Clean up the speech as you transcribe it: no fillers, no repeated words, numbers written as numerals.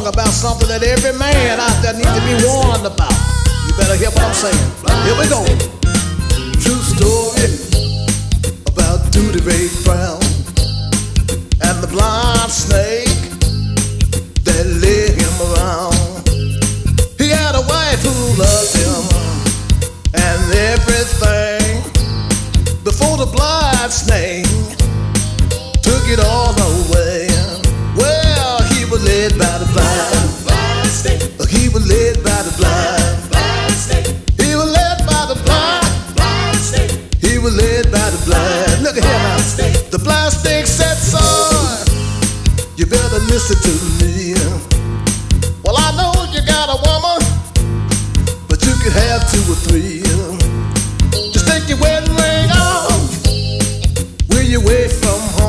about something that every man out there needs to be warned about. You better hear what I'm saying. Here we go. True story about Duty Ray Brown and the blind snake that led him around. He had a wife who loved him and everything. Before the blind snake took it all away. Well, he was led by the blind snake. He was led by the blind snake. He was led by the blind snake. He was led by the blind. Look at him now. The blind snake said, son, you better listen to me. Well, I know you got a woman, but you could have 2 or 3. Just take your wedding ring off when you're away from home.